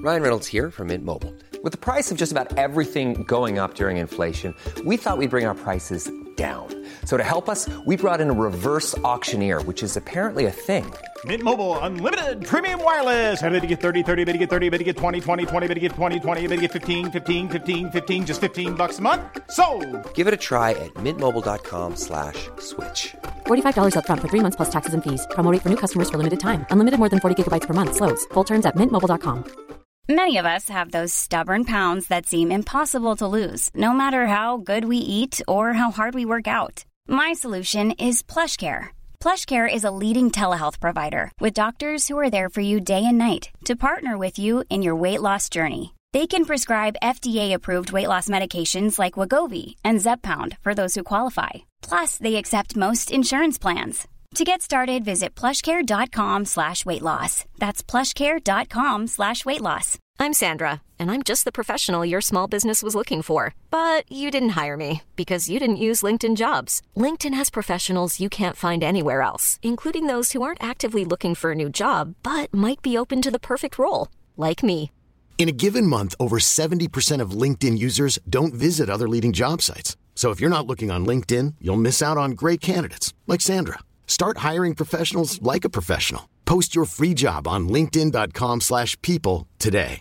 Ryan Reynolds here from Mint Mobile. With the price of just about everything going up during inflation, we thought we'd bring our prices down. So to help us, we brought in a reverse auctioneer, which is apparently a thing. Mint Mobile Unlimited Premium Wireless. How to get 30, 30, bit to get 30, bit to get 20, 20, 20, bit to get 20, 20, bit to get 15, 15, 15, 15, just $15 a month? Sold! Give it a try at mintmobile.com/switch. $45 up front for 3 months plus taxes and fees. Promo rate for new customers for limited time. Unlimited more than 40 gigabytes per month. Slows full terms at mintmobile.com. Many of us have those stubborn pounds that seem impossible to lose, no matter how good we eat or how hard we work out. My solution is PlushCare. PlushCare is a leading telehealth provider with doctors who are there for you day and night to partner with you in your weight loss journey. They can prescribe FDA-approved weight loss medications like Wegovy and Zepbound for those who qualify. Plus, they accept most insurance plans. To get started, visit plushcare.com/weightloss. That's plushcare.com/weightloss. I'm Sandra, and I'm just the professional your small business was looking for. But you didn't hire me because you didn't use LinkedIn Jobs. LinkedIn has professionals you can't find anywhere else, including those who aren't actively looking for a new job, but might be open to the perfect role, like me. In a given month, over 70% of LinkedIn users don't visit other leading job sites. So if you're not looking on LinkedIn, you'll miss out on great candidates, like Sandra. Start hiring professionals like a professional. Post your free job on linkedin.com/people today.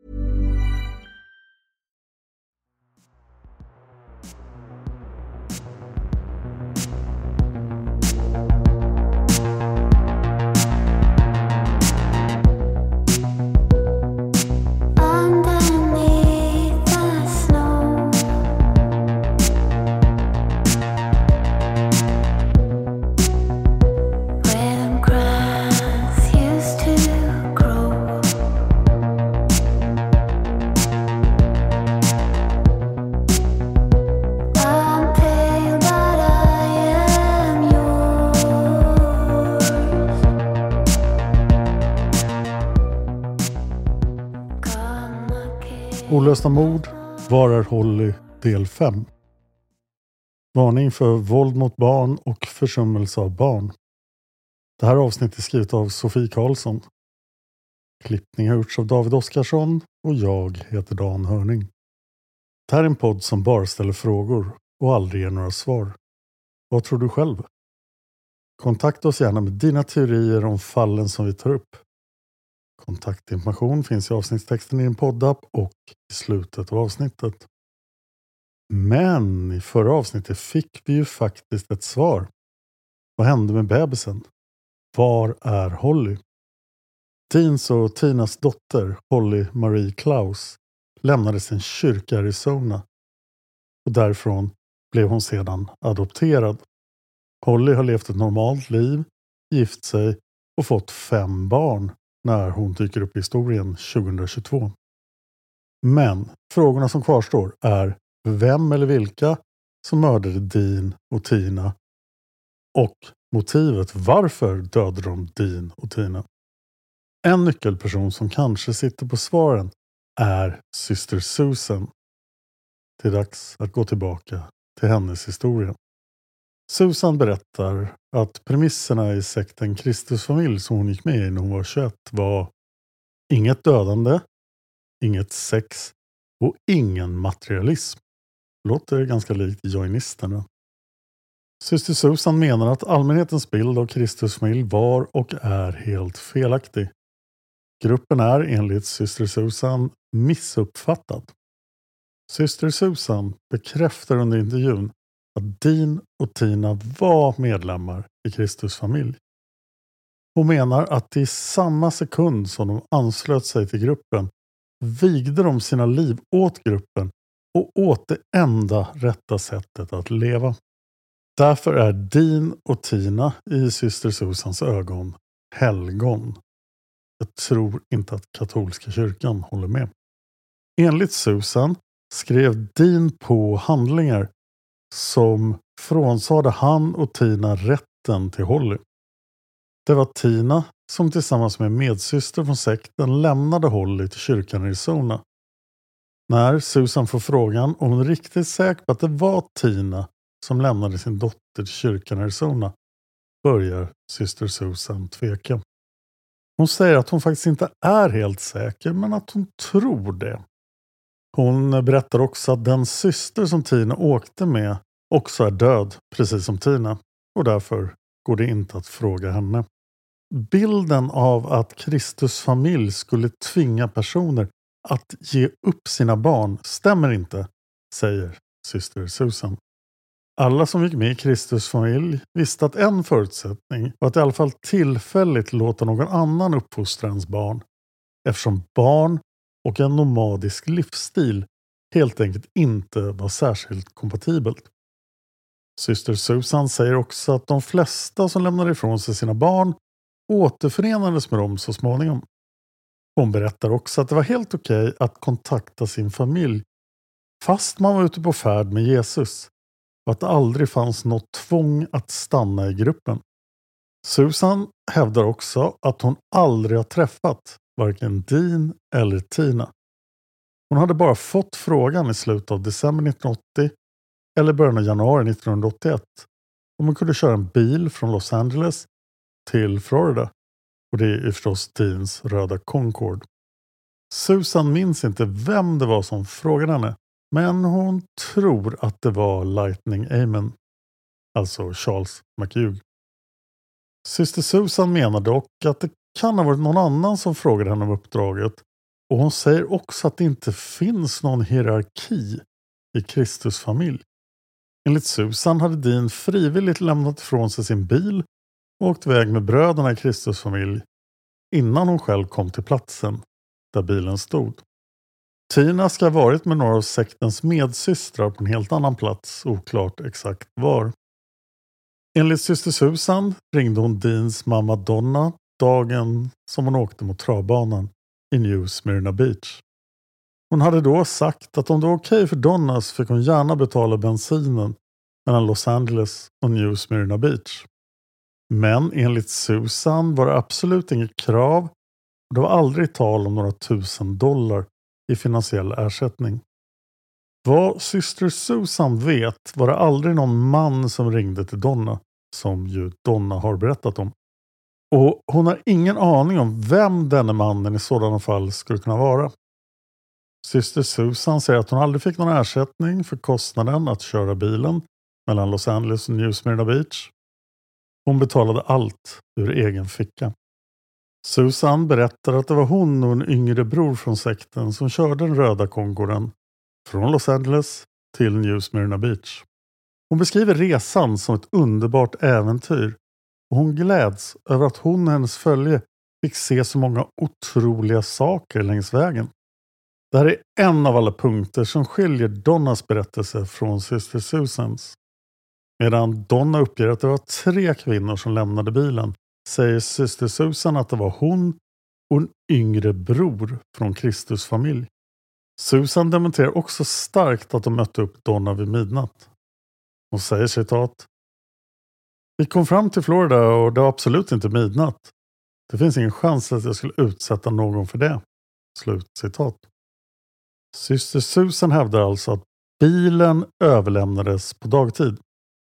Olösta mord, Var är Holly, del 5. Varning för våld mot barn och försummelse av barn. Det här avsnittet är skrivet av Sofie Karlsson. Klippning har gjorts av David Oskarsson och jag heter Dan Hörning. Det här är en podd som bara ställer frågor och aldrig ger några svar. Vad tror du själv? Kontakta oss gärna med dina teorier om fallen som vi tar upp. Kontaktinformation finns i avsnittstexten i en poddapp och i slutet av avsnittet. Men i förra avsnittet fick vi ju faktiskt ett svar. Vad hände med bebisen? Var är Holly? Deans och Tinas dotter, Holly Marie Klaus, lämnade sin kyrka i Arizona. Och därifrån blev hon sedan adopterad. Holly har levt ett normalt liv, gift sig och fått 5 barn när hon dyker upp i historien 2022. Men frågorna som kvarstår är vem eller vilka som mördade Dean och Tina och motivet varför dödade de Dean och Tina. En nyckelperson som kanske sitter på svaren är syster Susan. Det är dags att gå tillbaka till hennes historia. Susan berättar att premisserna i sekten Kristusfamilj som hon gick med i när hon var 21 var inget dödande, inget sex och ingen materialism. Låter ganska likt joinisterna. Syster Susan menar att allmänhetens bild av Kristusfamilj var och är helt felaktig. Gruppen är enligt syster Susan missuppfattad. Syster Susan bekräftar under intervjun att Dean och Tina var medlemmar i Kristusfamilj. Hon menar att i samma sekund som de anslöt sig till gruppen vigde de sina liv åt gruppen och åt det enda rätta sättet att leva. Därför är Dean och Tina i syster Susans ögon helgon. Jag tror inte att katolska kyrkan håller med. Enligt Susan skrev Dean på handlingar som frånsade han och Tina rätten till Holly. Det var Tina som tillsammans med medsyster från sekten lämnade Holly till kyrkan i Arizona. När Susan får frågan om hon är riktigt säker på att det var Tina som lämnade sin dotter till kyrkan i Arizona börjar syster Susan tveka. Hon säger att hon faktiskt inte är helt säker, men att hon tror det. Hon berättar också att den syster som Tina åkte med också är död, precis som Tina. Och därför går det inte att fråga henne. Bilden av att Kristus familj skulle tvinga personer att ge upp sina barn stämmer inte, säger syster Susan. Alla som gick med i Kristus familj visste att en förutsättning var att i alla fall tillfälligt låta någon annan uppfostra ens barn, eftersom barn och en nomadisk livsstil helt enkelt inte var särskilt kompatibelt. Syster Susan säger också att de flesta som lämnade ifrån sig sina barn återförenades med dem så småningom. Hon berättar också att det var helt okej att kontakta sin familj fast man var ute på färd med Jesus och att det aldrig fanns något tvång att stanna i gruppen. Susan hävdar också att hon aldrig har träffat varken Dean eller Tina. Hon hade bara fått frågan i slutet av december 1980 eller början av januari 1981 om hon kunde köra en bil från Los Angeles till Florida. Och det är ju förstås Deans röda Concorde. Susan minns inte vem det var som frågade henne, men hon tror att det var Lightning Amen, alltså Charles McHugh. Syster Susan menar dock att det kan ha varit någon annan som frågade henne om uppdraget, och hon säger också att det inte finns någon hierarki i Kristus familj. Enligt Susan hade Dean frivilligt lämnat ifrån sig sin bil och åkt iväg med bröderna i Kristus familj innan hon själv kom till platsen där bilen stod. Tina ska ha varit med några av sektens medsystrar på en helt annan plats, oklart exakt var. Enligt syster Susan ringde hon Deans mamma Donna dagen som hon åkte mot travbanan i New Smyrna Beach. Hon hade då sagt att om det var okej för Donna så fick hon gärna betala bensinen mellan Los Angeles och New Smyrna Beach. Men enligt Susan var det absolut inget krav och det var aldrig tal om några $1000 i finansiell ersättning. Vad syster Susan vet var det aldrig någon man som ringde till Donna, som ju Donna har berättat om. Och hon har ingen aning om vem denne mannen i sådana fall skulle kunna vara. Syster Susan säger att hon aldrig fick någon ersättning för kostnaden att köra bilen mellan Los Angeles och New Smyrna Beach. Hon betalade allt ur egen ficka. Susan berättar att det var hon och en yngre bror från sekten som körde den röda Concorden från Los Angeles till New Smyrna Beach. Hon beskriver resan som ett underbart äventyr och hon gläds över att hon och hennes följe fick se så många otroliga saker längs vägen. Det här är en av alla punkter som skiljer Donnas berättelse från syster Susans. Medan Donna uppger att det var 3 kvinnor som lämnade bilen, säger syster Susan att det var hon och en yngre bror från Kristus familj. Susan dementerar också starkt att de mötte upp Donna vid midnatt. Hon säger citat: "Vi kom fram till Florida och det var absolut inte midnatt. Det finns ingen chans att jag skulle utsätta någon för det." Slut citat. Syster Susan hävdar alltså att bilen överlämnades på dagtid.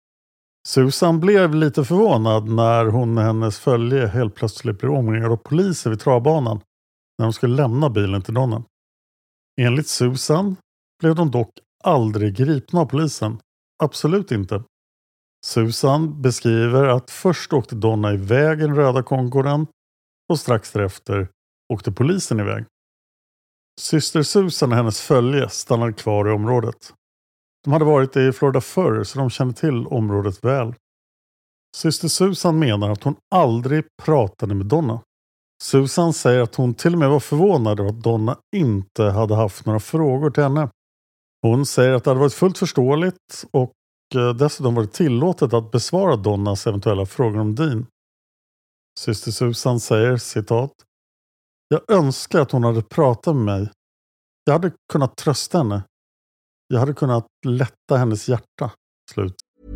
Susan blev lite förvånad när hon och hennes följe helt plötsligt blev omringade av poliser vid travbanan när de skulle lämna bilen till Donna. Enligt Susan blev de dock aldrig gripna av polisen. Absolut inte. Susan beskriver att först åkte Donna iväg i den röda Concorden och strax därefter åkte polisen iväg. Syster Susan och hennes följe stannade kvar i området. De hade varit i Florida förr så de kände till området väl. Syster Susan menar att hon aldrig pratade med Donna. Susan säger att hon till och med var förvånad över att Donna inte hade haft några frågor till henne. Hon säger att det hade varit fullt förståeligt och dessutom varit tillåtet att besvara Donnas eventuella frågor om Dean. Syster Susan säger citat: "Jag önskar att hon hade pratat med mig. Jag hade kunnat trösta henne. Jag hade kunnat lätta hennes hjärta." Slut.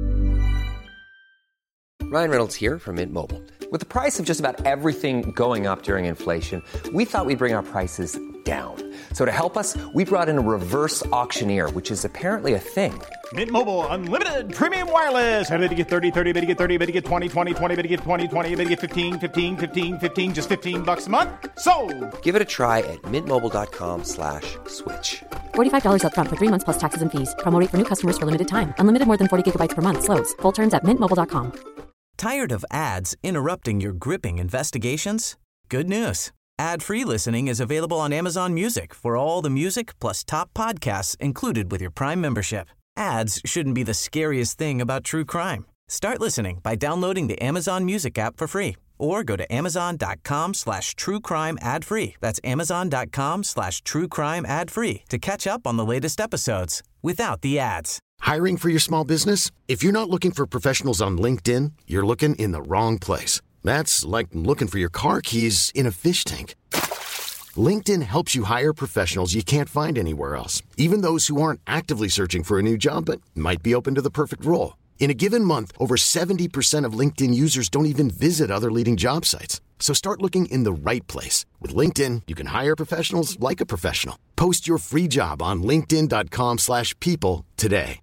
Ryan Reynolds here from Mint Mobile. With the price of just about everything going up during inflation, we thought we'd bring our prices down. So to help us, we brought in a reverse auctioneer, which is apparently a thing. Mint Mobile Unlimited Premium Wireless. How to get 30, 30, bit to get 30, bit to get 20, 20, 20, bit to get 20, 20, bit to get 15, 15, 15, 15, just $15 a month? Sold! Give it a try at mintmobile.com/switch. $45 up front for 3 months plus taxes and fees. Promo rate for new customers for limited time. Unlimited more than 40 gigabytes per month. Slows full terms at mintmobile.com. Tired of ads interrupting your gripping investigations? Good news. Ad-free listening is available on Amazon Music for all the music plus top podcasts included with your Prime membership. Ads shouldn't be the scariest thing about true crime. Start listening by downloading the Amazon Music app for free or go to amazon.com/truecrime ad-free. That's amazon.com/truecrime ad-free to catch up on the latest episodes without the ads. Hiring for your small business? If you're not looking for professionals on LinkedIn, you're looking in the wrong place. That's like looking for your car keys in a fish tank. LinkedIn helps you hire professionals you can't find anywhere else, even those who aren't actively searching for a new job but might be open to the perfect role. In a given month, over 70% of LinkedIn users don't even visit other leading job sites. So start looking in the right place. With LinkedIn, you can hire professionals like a professional. Post your free job on linkedin.com/people today.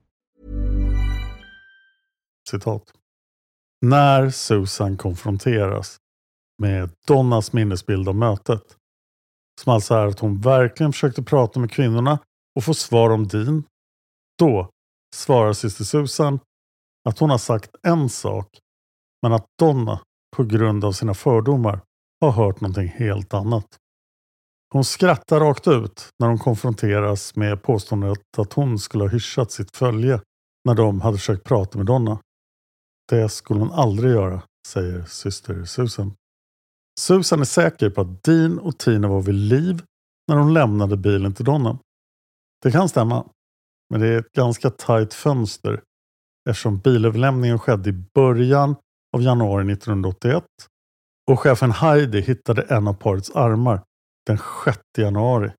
Citat. När Susan konfronteras med Donnas minnesbild av mötet, som alltså är att hon verkligen försökte prata med kvinnorna och få svar om Dean, då svarar syster Susan att hon har sagt en sak, men att Donna på grund av sina fördomar har hört någonting helt annat. Hon skrattar rakt ut när hon konfronteras med påståendet att hon skulle ha hyschat sitt följe när de hade försökt prata med Donna. Det skulle hon aldrig göra, säger syster Susan. Susan är säker på att Dean och Tina var vid liv när de lämnade bilen till Donna. Det kan stämma, men det är ett ganska tajt fönster eftersom bilöverlämningen skedde i början av januari 1981 och chefen Heidi hittade en av parets armar den 6 januari.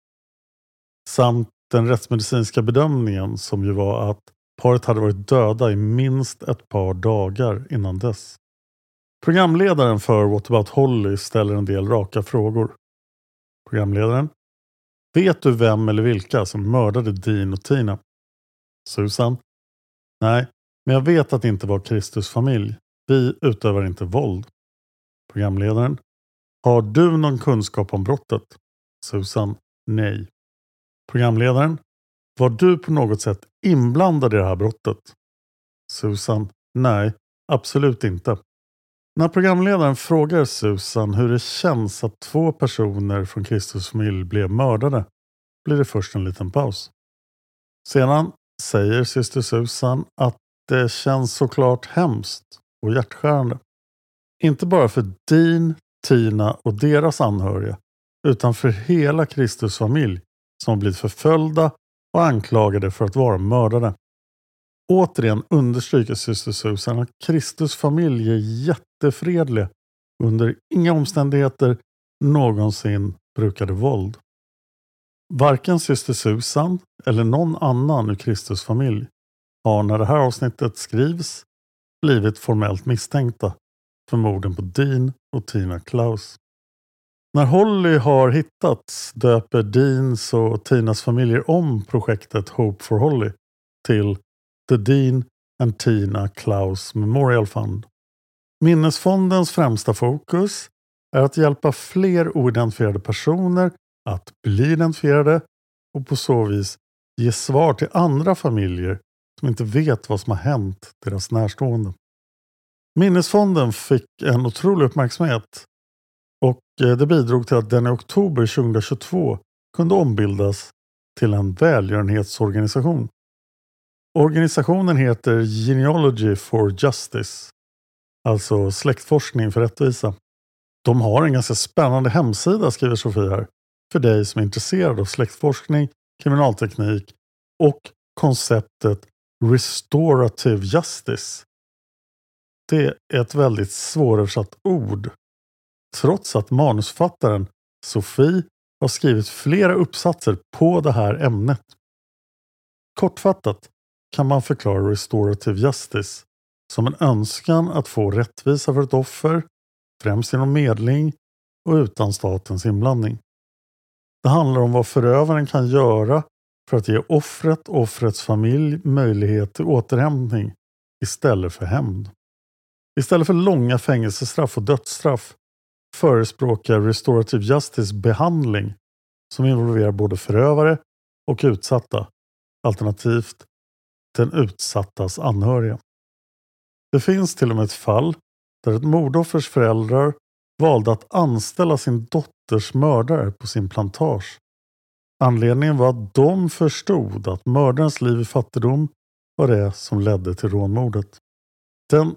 Samt den rättsmedicinska bedömningen som ju var att paret hade varit döda i minst ett par dagar innan dess. Programledaren för What About Holly ställer en del raka frågor. Programledaren: vet du vem eller vilka som mördade Dean och Tina? Susan: nej, men jag vet att det inte var Kristus familj. Vi utövar inte våld. Programledaren: har du någon kunskap om brottet? Susan: nej. Programledaren: var du på något sätt inblandad i det här brottet? Susan: nej, absolut inte. När programledaren frågar Susan hur det känns att 2 personer från Kristus familj blev mördade, blir det först en liten paus. Sedan säger syster Susan att det känns såklart hemskt och hjärtskärande. Inte bara för Dean, Tina och deras anhöriga, utan för hela Kristus familj som blivit förföljda och anklagade för att vara mördare. Återigen understryker syster Susan att Kristus familj är jättefredlig under inga omständigheter någonsin brukade våld. Varken syster Susan eller någon annan ur Kristus familj har när det här avsnittet skrivs blivit formellt misstänkta för morden på Dean och Tina Klaus. När Holly har hittats döper Deans och Tinas familjer om projektet Hope for Holly till The Dean and Tina Klaus Memorial Fund. Minnesfondens främsta fokus är att hjälpa fler oidentifierade personer att bli identifierade och på så vis ge svar till andra familjer som inte vet vad som har hänt deras närstående. Minnesfonden fick en otrolig uppmärksamhet och det bidrog till att den i oktober 2022 kunde ombildas till en välgörenhetsorganisation. Organisationen heter Genealogy for Justice, alltså släktforskning för rättvisa. De har en ganska spännande hemsida, skriver Sofie här, för dig som är intresserad av släktforskning, kriminalteknik och konceptet restorative justice. Det är ett väldigt svåröversatt ord, trots att manusfattaren Sofie har skrivit flera uppsatser på det här ämnet. Kortfattat kan man förklara restorative justice som en önskan att få rättvisa för ett offer, främst genom medling och utan statens inblandning. Det handlar om vad förövaren kan göra för att ge offret och offrets familj möjlighet till återhämtning istället för hämnd. Istället för långa fängelsestraff och dödsstraff förespråkar Restorative Justice behandling som involverar både förövare och utsatta, alternativt den utsattas anhöriga. Det finns till och med ett fall där ett mordoffers föräldrar valde att anställa sin dotters mördare på sin plantage. Anledningen var att de förstod att mördarens liv i fattigdom var det som ledde till rånmordet. Den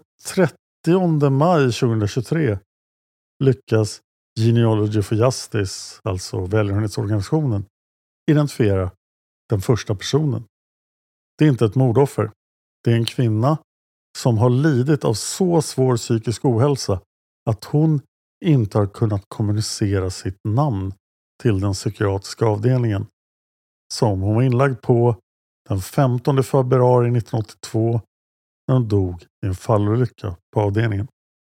30 maj 2023 lyckas Genealogy for Justice, alltså välgörenhetsorganisationen, identifiera den första personen. Det är inte ett mordoffer. Det är en kvinna som har lidit av så svår psykisk ohälsa att hon inte har kunnat kommunicera sitt namn till den psykiatriska avdelningen som hon var inlagd på den 15 februari 1982 när hon dog i en fallolycka på avdelningen.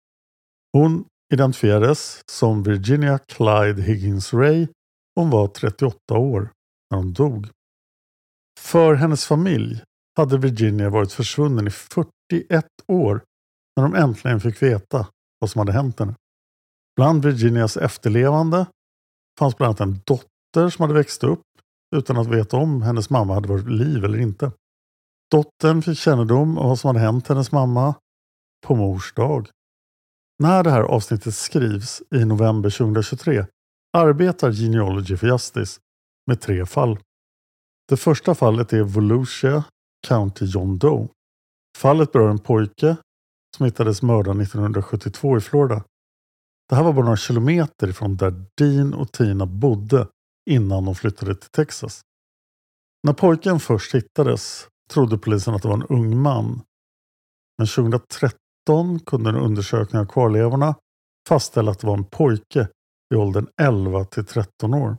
Hon identifierades som Virginia Clyde Higgins Ray och hon var 38 år när hon dog. För hennes familj hade Virginia varit försvunnen i 41 år när de äntligen fick veta vad som hade hänt henne. Bland Virginias efterlevande fanns bland annat en dotter som hade växt upp utan att veta om hennes mamma hade varit i liv eller inte. Dottern fick kännedom om vad som hade hänt hennes mamma på mors dag. När det här avsnittet skrivs i november 2023 arbetar Genealogy for Justice med 3 fall. Det första fallet är Volusia County John Doe. Fallet berör en pojke som hittades mördad 1972 i Florida. Det här var bara några kilometer ifrån där Dean och Tina bodde innan de flyttade till Texas. När pojken först hittades trodde polisen att det var en ung man. Men 2013 kunde en undersökning av kvarlevorna fastställa att det var en pojke i åldern 11 till 13 år.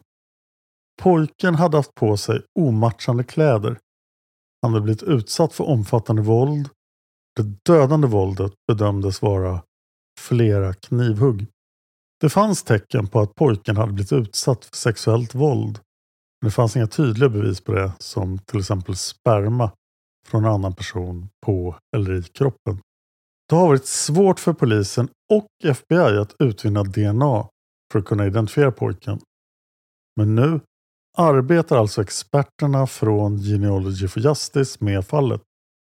Pojken hade haft på sig omatchande kläder. Han hade blivit utsatt för omfattande våld. Det dödande våldet bedömdes vara flera knivhugg. Det fanns tecken på att pojken hade blivit utsatt för sexuellt våld. Men det fanns inga tydliga bevis på det, som till exempel sperma från en annan person på eller i kroppen. Det har varit svårt för polisen och FBI att utvinna DNA för att kunna identifiera pojken. Men nu arbetar alltså experterna från Genealogy for Justice med fallet.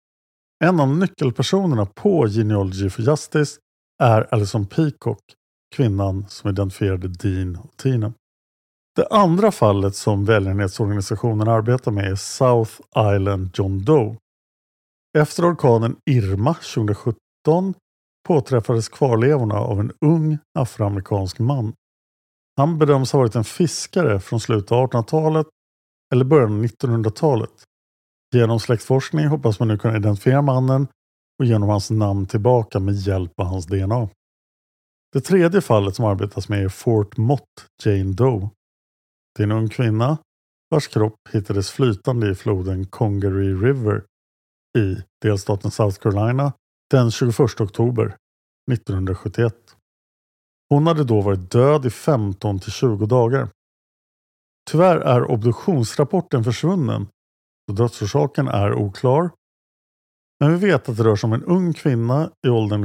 En av nyckelpersonerna på Genealogy for Justice är Alison Peacock, kvinnan som identifierade Dean och Tina. Det andra fallet som välgörenhetsorganisationen arbetar med är South Island John Doe. Efter orkanen Irma 2017 påträffades kvarlevorna av en ung afroamerikansk man. Han bedöms ha varit en fiskare från slutet av 1800-talet eller början av 1900-talet. Genom släktforskning hoppas man nu kunna identifiera mannen och genom hans namn tillbaka med hjälp av hans DNA. Det tredje fallet som arbetas med är Fort Mott Jane Doe. Det är en ung kvinna vars kropp hittades flytande i floden Congaree River i delstaten South Carolina den 21 oktober 1971. Hon hade då varit död i 15-20 dagar. Tyvärr är obduktionsrapporten försvunnen och dödsorsaken är oklar. Men vi vet att det rör sig om en ung kvinna i åldern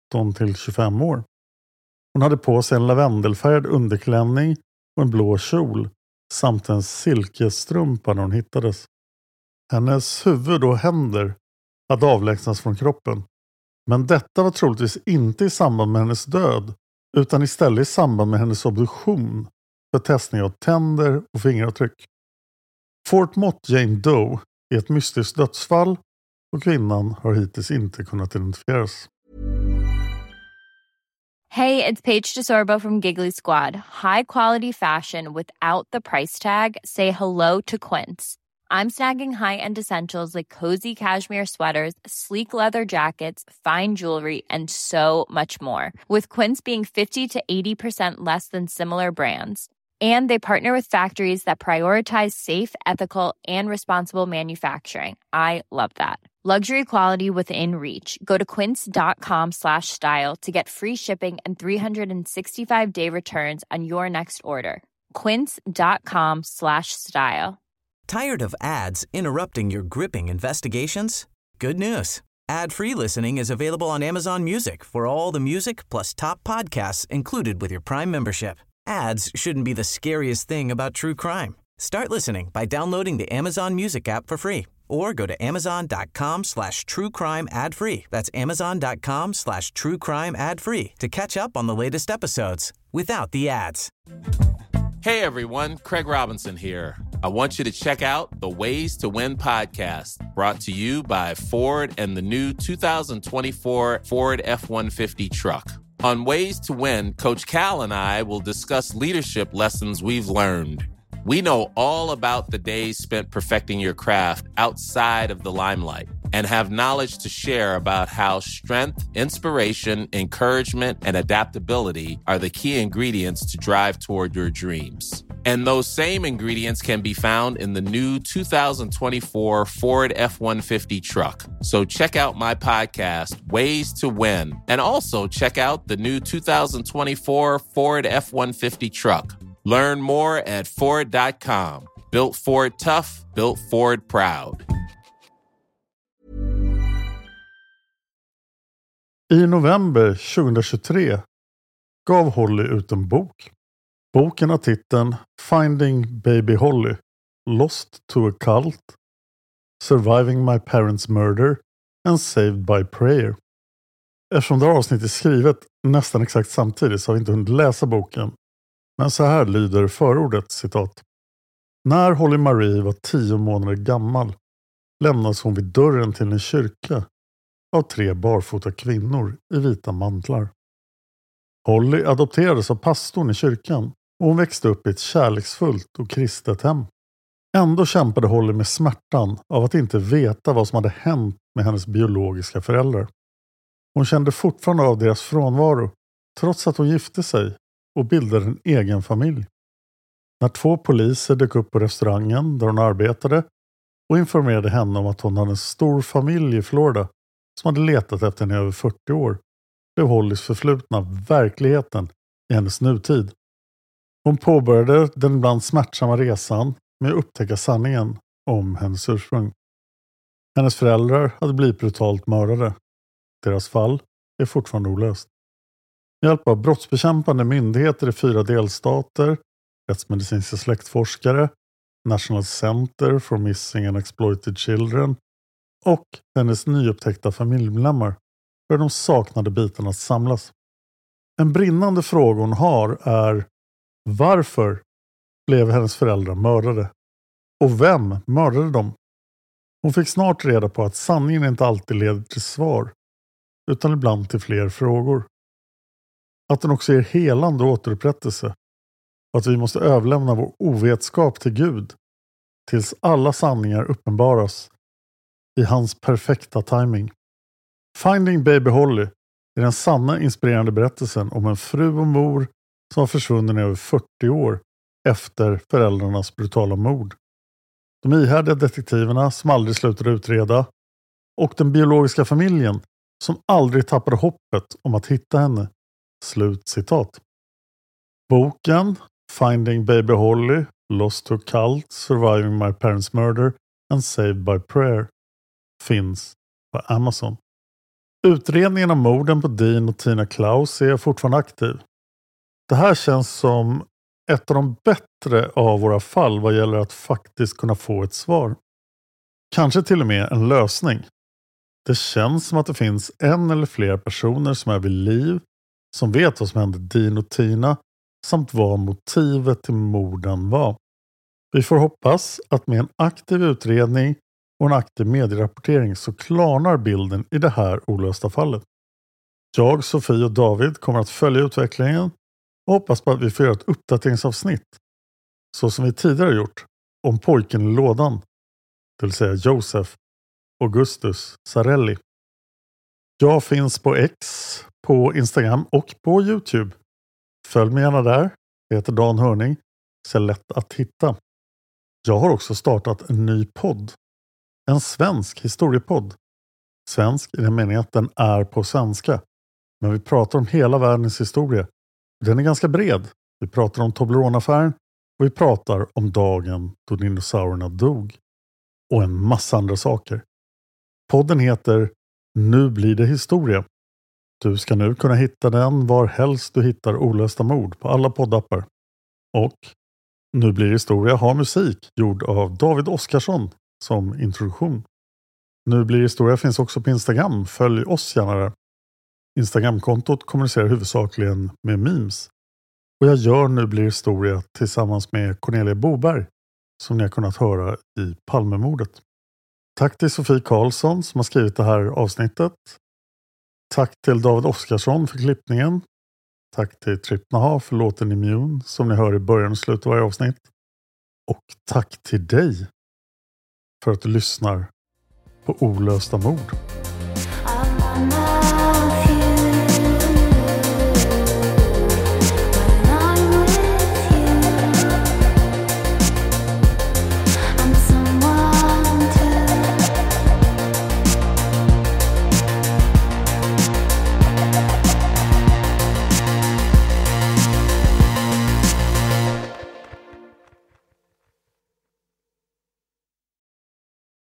17-25 år. Hon hade på sig en lavendelfärgad underklänning och en blå kjol samt en silkesstrumpa när hon hittades. Hennes huvud och händer hade avlägsnats från kroppen. Men detta var troligtvis inte i samband med hennes död utan istället i samband med hennes obduktion för testning av tänder och fingeravtryck. Fort Mott Jane Doe är ett mystiskt dödsfall och kvinnan har hittills inte kunnat identifieras. Hey, it's Paige DeSorbo from Giggly Squad. High quality fashion without the price tag. Say hello to Quince. I'm snagging high-end essentials like cozy cashmere sweaters, sleek leather jackets, fine jewelry, and so much more. With Quince being 50 to 80% less than similar brands. And they partner with factories that prioritize safe, ethical, and responsible manufacturing. I love that. Luxury quality within reach. Go to quince.com/style to get free shipping and 365-day returns on your next order. quince.com/style. Tired of ads interrupting your gripping investigations? Good news. Ad-free listening is available on Amazon Music for all the music plus top podcasts included with your Prime membership. Ads shouldn't be the scariest thing about true crime. Start listening by downloading the Amazon Music app for free or go to amazon.com/truecrime ad-free. That's amazon.com/truecrime ad-free to catch up on the latest episodes without the ads. Hey everyone, Craig Robinson here. I want you to check out the Ways to Win podcast, brought to you by Ford and the new 2024 Ford F-150 truck. On Ways to Win, Coach Cal and I will discuss leadership lessons we've learned. We know all about the days spent perfecting your craft outside of the limelight and have knowledge to share about how strength, inspiration, encouragement, and adaptability are the key ingredients to drive toward your dreams. And those same ingredients can be found in the new 2024 Ford F-150 truck. So check out my podcast, Ways to Win, and also check out the new 2024 Ford F-150 truck. Learn more at Ford.com. Built Ford tough, built Ford proud. I november 2023 gav Holly ut en bok. Boken har titeln Finding Baby Holly, Lost to a Cult, Surviving My Parents' Murder and Saved by Prayer. Eftersom det här avsnittet är skrivet nästan exakt samtidigt så har vi inte hunnit läsa boken. Men så här lyder förordet, citat. När Holly Marie var 10 månader gammal lämnades hon vid dörren till en kyrka av 3 barfota kvinnor i vita mantlar. Holly adopterades av pastorn i kyrkan och hon växte upp i ett kärleksfullt och kristet hem. Ändå kämpade Holly med smärtan av att inte veta vad som hade hänt med hennes biologiska föräldrar. Hon kände fortfarande av deras frånvaro trots att hon gifte sig och bildade en egen familj. När 2 poliser dök upp på restaurangen där hon arbetade och informerade henne om att hon hade en stor familj i Florida som hade letat efter henne i över 40 år, blev Hollys förflutna verkligheten i hennes nutid. Hon påbörjade den ibland smärtsamma resan med att upptäcka sanningen om hennes ursprung. Hennes föräldrar hade blivit brutalt mördade. Deras fall är fortfarande olöst. Med hjälp av brottsbekämpande myndigheter i 4 delstater, rättsmedicinska släktforskare, National Center for Missing and Exploited Children och hennes nyupptäckta familjemedlemmar börjar de saknade bitarna att samlas. En brinnande fråga hon har är: varför blev hennes föräldrar mördade? Och vem mördade dem? Hon fick snart reda på att sanningen inte alltid leder till svar, utan ibland till fler frågor. Att den också ger helande återupprättelse och att vi måste överlämna vår ovetskap till Gud tills alla sanningar uppenbaras i hans perfekta timing. Finding Baby Holly är den sanna inspirerande berättelsen om en fru och mor som har försvunnit i över 40 år efter föräldrarnas brutala mord. De ihärdiga detektiverna som aldrig slutade utreda och den biologiska familjen som aldrig tappade hoppet om att hitta henne. Slut citat. Boken Finding Baby Holly, Lost to a Cult, Surviving My Parents' Murder and Saved by Prayer finns på Amazon. Utredningen av morden på Dean och Tina Klaus är fortfarande aktiv. Det här känns som ett av de bättre av våra fall vad gäller att faktiskt kunna få ett svar. Kanske till och med en lösning. Det känns som att det finns en eller fler personer som är vid liv, som vet vad som hände Dean och Tina samt vad motivet till morden var. Vi får hoppas att med en aktiv utredning och en aktiv medierapportering så klarnar bilden i det här olösta fallet. Jag, Sofie och David kommer att följa utvecklingen och hoppas på att vi får göra ett uppdateringsavsnitt, så som vi tidigare gjort, om pojken i lådan, det vill säga Joseph Augustus Sarelli. Jag finns på X, på Instagram och på YouTube. Följ mig gärna där. Jag heter Dan Hörning, så är lätt att hitta. Jag har också startat en ny podd. En svensk historiepodd. Svensk i den meningen att den är på svenska. Men vi pratar om hela världens historia. Den är ganska bred. Vi pratar om Toblerone-affären. Och vi pratar om dagen då dinosaurierna dog. Och en massa andra saker. Podden heter Nu blir det historia. Du ska nu kunna hitta den var helst du hittar olösta mord på alla poddappar. Och Nu blir det historia har musik gjord av David Oskarsson som introduktion. Nu blir det historia finns också på Instagram. Följ oss gärna där. Instagramkontot kommunicerar huvudsakligen med memes. Och jag gör Nu blir det historia tillsammans med Cornelia Boberg som ni har kunnat höra i Palmemordet. Tack till Sofie Karlsson som har skrivit det här avsnittet. Tack till David Oskarsson för klippningen. Tack till Trippnaha för låten Immune som ni hör i början och slutet av varje avsnitt. Och tack till dig för att du lyssnar på Olösta mord.